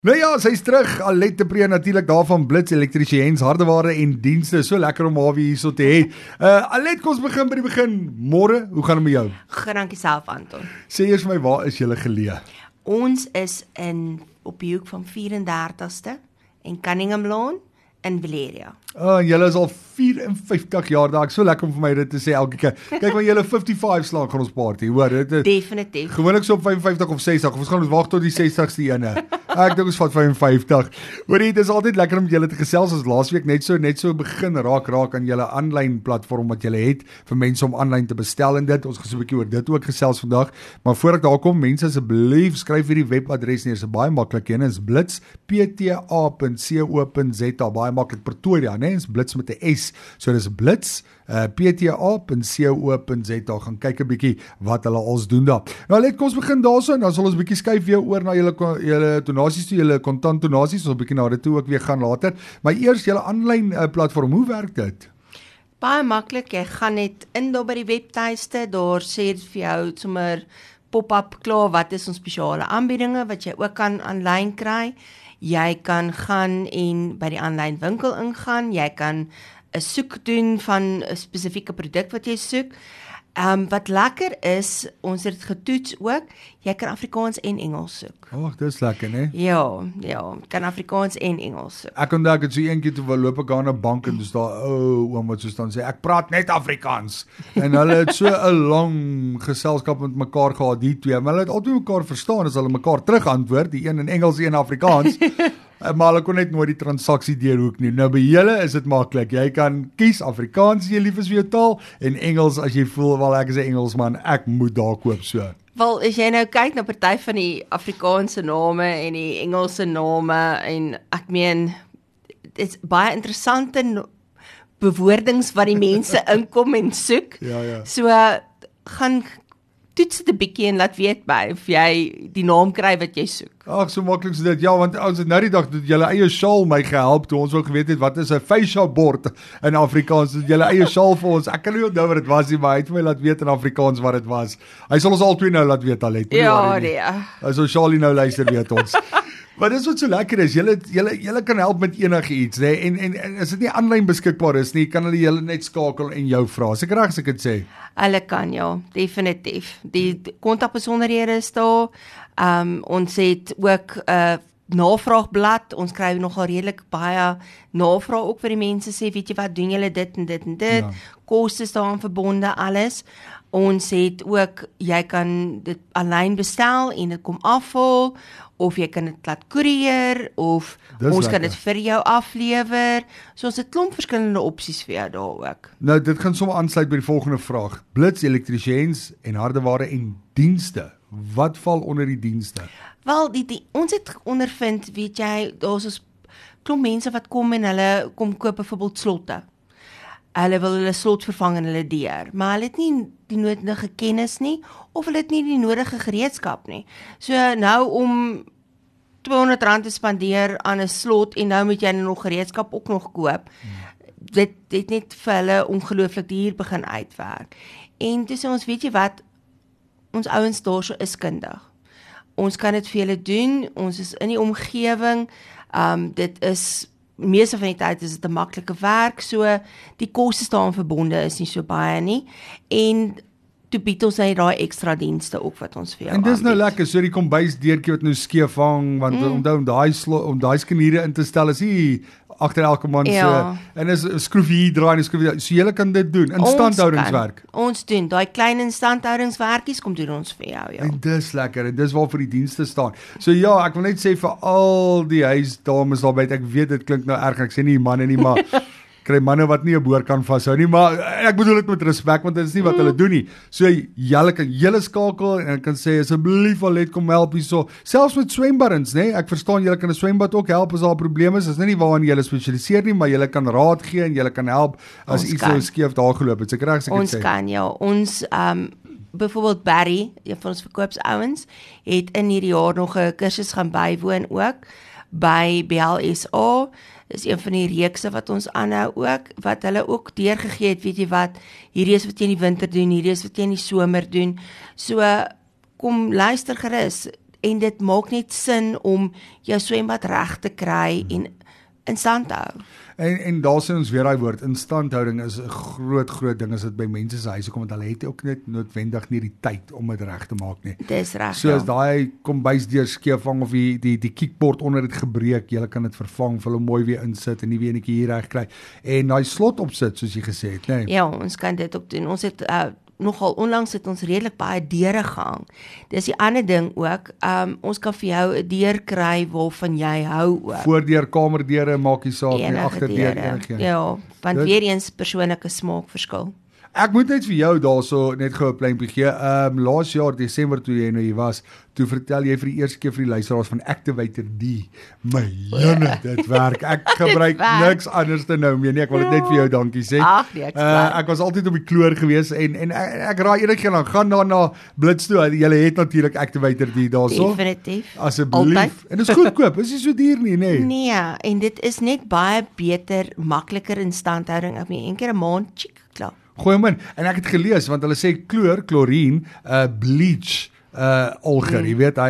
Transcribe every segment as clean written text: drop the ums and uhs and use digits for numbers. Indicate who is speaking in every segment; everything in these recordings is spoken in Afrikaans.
Speaker 1: Nou ja, sy is terug. Alet de Pre natuurlik daarvan Blitz Elektriesiens, hardeware en dienste. So lekker om haar weer hier so te hê. Alet, kom ons begin by die begin. Môre, hoe gaan dit met jou?
Speaker 2: Dankie self, Anton.
Speaker 1: Sê eers vir my, waar is julle geleë?
Speaker 2: Ons is op die hoek van 34ste en Cunningham Lawn in Valeria.
Speaker 1: Julle is al 54 jaar daar. Ek so lekker om vir my dit te sê elke keer. Kyk, maar julle 55 slaan gaan ons party, hoor.
Speaker 2: Definitief.
Speaker 1: Gewoonlik so op 55 of 60, of ons gaan ons wag tot die 60ste ene. Ek dink ons vat 55. Hoorie, dit is altyd lekker om julle te gesels. Ons laasweek net so begin raak aan julle aanlyn platform wat julle het vir mense om aanlyn te bestel en dit. Ons gaan so 'n bietjie oor dit ook gesels vandag. Maar voor ek daar kom, mense asseblief skryf hierdie webadres neer. Dit is baie maklik. Een is blitzpta.co.za. Baie maklik Pretoria, né? Is Blitz met 'n S. So dis Blitz pta.co.za. Gaan kyk 'n bietjie wat hulle als doen daar. Nou kom ons begin daarso en dan sal ons bietjie skuif weer oor na julle donasies toe, julle kontant donasies. Ons sal bietjie na dit toe ook weer gaan later. Maar eers julle aanlyn platform, hoe werk dit?
Speaker 2: Baie maklik, jy gaan net in daar by die webtuiste, daar sê dit vir jou sommer pop-up klaar wat is ons spesiale aanbiedinge wat jy ook kan aanlyn kry. Jy kan gaan en by die aanlyn winkel ingaan, jy kan 'n soek doen van 'n spesifieke produk wat jy soek. Wat lekker is, ons het dit getoets ook, jy kan Afrikaans en Engels soek.
Speaker 1: Ag, dis lekker, né?
Speaker 2: Ja, kan Afrikaans en Engels soek.
Speaker 1: Ek onthou ek het so eendag toe loop ek aan 'n bank en dis daar oom wat so staan sê ek praat net Afrikaans. En hulle het so 'n lang geselskap met mekaar gehad, die twee, maar hulle het altyd mekaar verstaan as hulle mekaar terug antwoord, die een in Engels, die een in Afrikaans. Maar hulle kon net nooit die transaksie deurhoek nie. Nou by julle is dit maklik. Jy kan kies Afrikaans as jy lief is vir jou taal en Engels as jy voel wel ek is 'n Engelsman, ek moet daar koop so.
Speaker 2: Wel, as jy nou kyk na party van die Afrikaanse name en die Engelse name en ek meen dit is baie interessante bewoordings wat die mense inkom en soek.
Speaker 1: Ja.
Speaker 2: So gaan toets dit 'n bietjie en laat weet by of jy die naam kry wat jy soek.
Speaker 1: Ag, so maklik so dit. Ja, want ons het nou die dag het julle eie sjaal my gehelp toe ons wou geweet het wat is 'n facial board in Afrikaans. Het julle eie sjaal vir ons. Ek kan nie onthou wat dit was nie, maar hy het vir my laat weet in Afrikaans wat dit was. Hy sal ons albei nou laat weet Alet.
Speaker 2: Ja, nee.
Speaker 1: As ons Charlie nou luister weet ons. Maar dis wat so lekker is. Julle kan help met enigiets, né? En as dit nie aanlyn beskikbaar is nie, kan hulle julle net skakel en jou vra. Is ek reg as ek dit sê?
Speaker 2: Hulle kan ja, definitief. Die kontakbesonderhede is daar. Ons het ook 'n navraagblad. Ons kry nogal redelik baie navraag ook vir die mense sê, weet jy wat, doen julle dit en dit en dit. Ja. Kostes daaraan verbonde, alles. Ons het ook, jy kan dit aanlyn bestel en dit kom afhaal, of jy kan dit laat koerier, of ons kan dit vir jou aflewer. So ons het klomp verskillende opsies vir jou daar ook.
Speaker 1: Nou, dit gaan sommer aansluit by die volgende vraag. Blitz Elektriesiens en hardeware en dienste. Wat val onder die dienste?
Speaker 2: Wel, ons het ondervind, weet jy, daar's ons klomp mense wat kom en hulle kom koop byvoorbeeld slotte. Hulle wil hulle slot vervang in hulle deur, maar hulle het nie die nodige kennis nie, of hulle het nie die nodige gereedskap nie. So nou om R200 te spandeer aan 'n slot en nou moet jy nog gereedskap ook nog koop. Dit het net vir hulle ongelooflik duur begin uitwerk. En toe sê ons, weet jy wat, ons ouens daarso is kundig. Ons kan dit vir julle doen, ons is in die omgewing, dit is meeste van die tyd is dit 'n maklike werk, so die kostes daaraan verbonde is nie so baie nie, en toe bied ons net daai ekstra dienste op wat ons vir jou
Speaker 1: aanbied. En dis nou
Speaker 2: aanbied.
Speaker 1: lekker, so die kombuisdeurtjie wat nou skeef hang, want onthou om daai skeniere in te stel is nie agter elke man so, en is 'n skroefie hier draai en 'n skroefie, so jy kan dit doen, instandhoudingswerk.
Speaker 2: Ons doen, daai klein instandhoudingswerkies kom doen ons vir jou, ja.
Speaker 1: En dis lekker, en dis waarvoor die dienste staan. So ja, ek wil net sê vir al die huisdames daar buite, ek weet dit klink nou erg, ek sê nie manne nie, maar kry manne wat nie 'n boor kan vashou nie, maar ek bedoel dit met respek, want dit is nie wat hulle doen nie. So julle kan julle skakel en kan sê asseblief Alet kom help hierso. Selfs met swembaddens, né? Ek verstaan julle kan 'n swembad ook help as daar probleme is. Dit is nie waaraan julle spesialiseer nie, maar julle kan raad gee en julle kan help as iets so skeef daar geloop het. Ek reg as ek dit sê.
Speaker 2: Ons kan ja. Ons byvoorbeeld Barry, een van ons verkoopsouens, het in hierdie jaar nog 'n kursus gaan bywoon ook by BLSA. Is een van die reekse wat ons aanhou ook, wat hulle ook deurgegee het, weet jy wat, hierdie is wat jy in die winter doen, hierdie is wat jy in die somer doen. So kom luister gerus. en dit maak net sin om jou swembad reg te kry en in stand te hou.
Speaker 1: En daar sien ons weer daai woord, instandhouding is 'n groot ding as dit by mense se huise kom, want hulle het ook net noodwendig nie die tyd om dit reg te maak nie.
Speaker 2: Dis reg.
Speaker 1: So as daai kombuisdeur skeef hang of die kiekbord onder dit gebreek, jy kan dit vervang, vir hom mooi weer insit en nie weer netjie hier reg kry. En daai slot opsit soos jy gesê het, né?
Speaker 2: Ja, ons kan dit ook doen. Ons het nogal onlangs het ons redelik baie deure gehang. Dis die ander ding ook, ons kan vir jou 'n deur kry waarvan jy hou ook.
Speaker 1: Voordeur, kamerdeure, maak nie saak nie,
Speaker 2: Enige
Speaker 1: agterdeur,
Speaker 2: deure.
Speaker 1: enige.
Speaker 2: Ja, want weer eens persoonlike smaak verskil.
Speaker 1: Ek moet net vir jou daarso net gou 'n pleintjie gee. Laas jaar Desember toe jy nou hier was, toe vertel jy vir die eerste keer vir die luisteraars van Activator D. My jene, dit werk. Ek gebruik niks anders te nou meer nie. Ek wil dit net vir jou dankie sê.
Speaker 2: Ag nee,
Speaker 1: ek was altyd op die kloor gewees en ek raai enigiemand dan gaan daar na Blitz toe. Julle het natuurlik Activator D daarso.
Speaker 2: Definitief.
Speaker 1: Asseblief.
Speaker 2: Altyd.
Speaker 1: En dit is goedkoop. Is nie so duur nie, nê?
Speaker 2: Nee, en dit is net baie beter, makliker instandhouding. Ek meen een keer 'n maand, klaar.
Speaker 1: Gooi hom in. En ek het gelees want hulle sê klorien, bleach, alger, jy weet,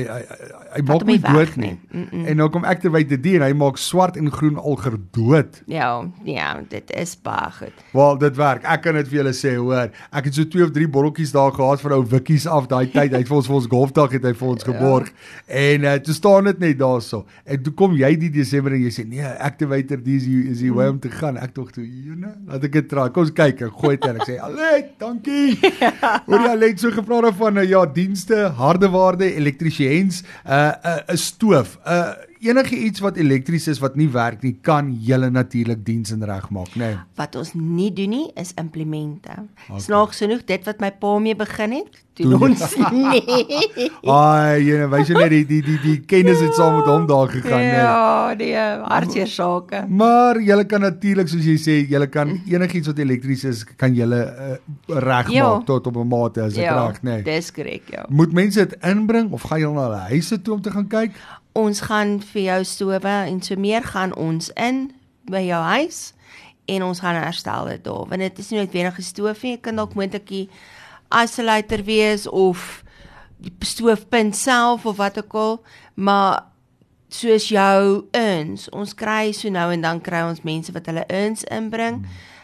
Speaker 1: hy maak nie dood nie. En nou kom Activator D en hy maak swart en groen alger dood.
Speaker 2: Ja, dit is baie goed.
Speaker 1: Wel, dit werk. Ek kan dit vir julle sê, hoor. Ek het so 2 of 3 botteltjies daar gehad van ou Wikkies af daai tyd. Hy het vir ons golfdag het hy vir ons geborg. En toe staan dit net daarso. En toe kom jy die Desember en jy sê nee, Activator D is die way om te gaan. Ek tog toe, laat ek dit try. Kom ons kyk. Ek gooi dit en ek sê, "Alet, dankie." Hoor jy Alet so gevra daarvan ja, dienste, hardewaarde, elektriesiens, 'n stoof, enige iets wat elektries is wat nie werk nie, kan julle natuurlik diens en regmaak, né? Nee.
Speaker 2: Wat ons nie doen nie is implemente. Okay. Snaaks genoeg dit wat my pa mee begin het, doen ons nie.
Speaker 1: Ai, jy wys jy net die kennis het saam met hom daar gegaan, né?
Speaker 2: Ja, nee, hartseer sake.
Speaker 1: Maar julle kan natuurlik soos jy sê, julle kan enigiets wat elektries is, kan julle regmaak tot op 'n mate as ek reg, né?
Speaker 2: Ja, dis korrek, ja.
Speaker 1: Moet mense dit inbring of gaan julle na hulle huise toe om te gaan kyk?
Speaker 2: Ons gaan vir jou stowwe en so meer gaan ons in by jou huis en ons gaan herstel dit daar. Want dit is nie noodwendig 'n stoof nie, kan dalk moontlik die isolator wees of die stoofpunt self of wat ook al, maar soos jou urns, ons kry so nou en dan kry ons mense wat hulle urns inbring.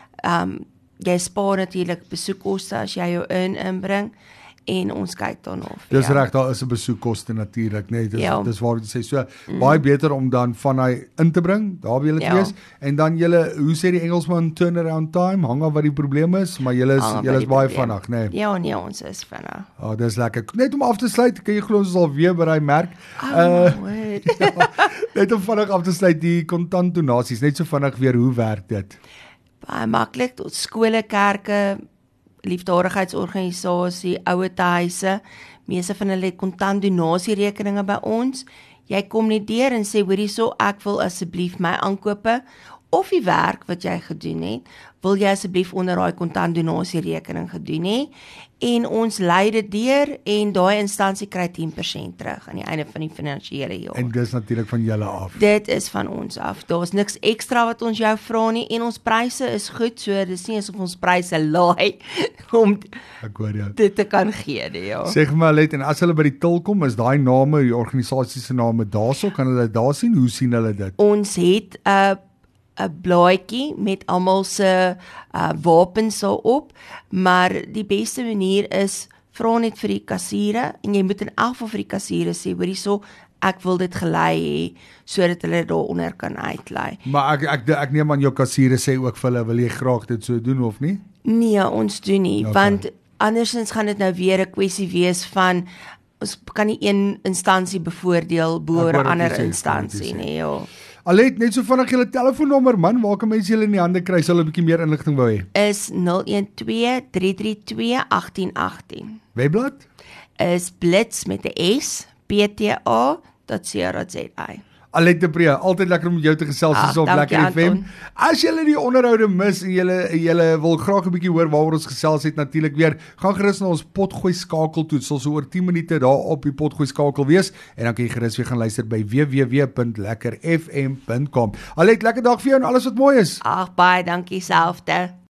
Speaker 2: Jy spaar natuurlik besoekkoste as jy jou urn inbring. En ons kyk daarna.
Speaker 1: Dis reg, daar is 'n besoekkoste natuurlik, nee, dis waar jy sê so baie beter om dan van hy in te bring, daar by julle wees en dan julle, hoe sê die Engelsman, turnaround time, hang af wat die probleem is, maar julle is baie vinnig, nee.
Speaker 2: Ja, nee, ons is vinnig.
Speaker 1: Dis lekker. Net om af te sluit, kan jy glo ons is al weer by daai merk. Net om vinnig af te sluit, die kontant donasies, net so vinnig weer, hoe werk dit?
Speaker 2: Baie maklik, tot skole, kerke, liefdadigheidsorganisasie, ouerhuise, meeste van hulle het kontant donasierekeninge by ons. Jy kom net deur en sê, hoor hierso, ek wil asseblief my aankope of die werk wat jy gedoen het, wil jy asseblief onder daai kontant donasierekening gedoen hê en ons lei dit deur en daai instansie kry 10% terug aan die einde van die finansiële jaar.
Speaker 1: En dis natuurlik van julle af.
Speaker 2: Dit is van ons af. Daar's niks ekstra wat ons jou vra nie en ons pryse is goed, so dis nie asof ons pryse laai om dit te kan gee nie, ja.
Speaker 1: Sê maar net, en as hulle by die til kom, is daai name, die organisasie se name daarso, kan hulle daar sien? Hoe sien hulle dit?
Speaker 2: Ons het 'n blaadjie met almal se wapens daarop, maar die beste manier is vra net vir die kassiere en jy moet in elk geval vir die kassiere sê, hoor hierso, ek wil dit gelei hê sodat hulle daaronder kan uitlei.
Speaker 1: Maar ek neem aan jou kassiere sê ook vir hulle, wil jy graag dit so doen of nie?
Speaker 2: Nee, ons doen nie, want andersins gaan dit nou weer 'n kwessie wees van ons kan nie een instansie bevoordeel bo 'n ander instansie nie, ja.
Speaker 1: Alet, net so vinnig julle telefoonnommer man, waar kan mense julle in die hande kry, sal 'n bietjie meer inligting wou hê?
Speaker 2: Is 012-332-1818.
Speaker 1: Webblad?
Speaker 2: Is Blitz met 'n S, pta.co.za.
Speaker 1: Alet de Pre, altyd lekker om met jou te gesels hier op Lekker FM. As julle die onderhoude mis en julle wil graag 'n bietjie hoor waaroor ons gesels het, natuurlik weer, gaan gerus na ons potgooi skakel toe. Dit sal so oor 10 minute daar op die potgooi skakel wees en dan kan jy gerus weer gaan luister by www.lekkerfm.com. Alet, lekker dag vir jou en alles wat mooi is.
Speaker 2: Ag, baie dankie selfde.